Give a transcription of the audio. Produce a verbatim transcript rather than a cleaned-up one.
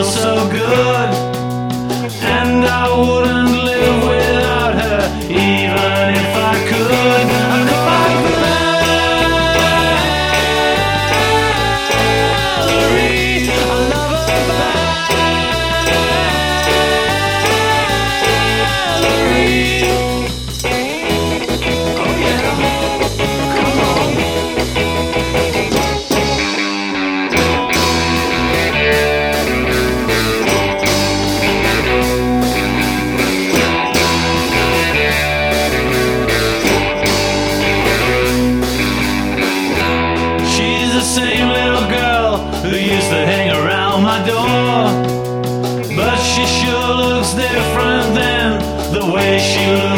so good, and I wouldn't live without her, even if I could. I call her Valerie, I love her Valerie. Oh yeah, come on. She's the same little girl who used to hang around my door, but she sure looks different than the way she looks